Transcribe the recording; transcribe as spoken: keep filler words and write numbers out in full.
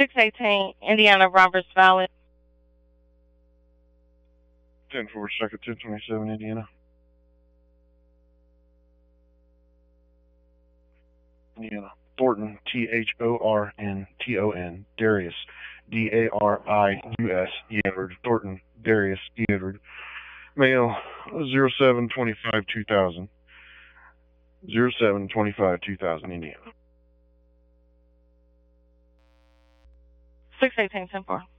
six eighteen, Indiana, Roberts Valley. ten forward second, ten twenty-seven, Indiana. Indiana. Thornton, T H O R N T O N, Darius, D A R I U S, E. Edward, Thornton, Darius, E. Edward. Male, zero seven twenty-five two thousand. zero seven twenty-five two thousand, Indiana. six eighteen, ten four.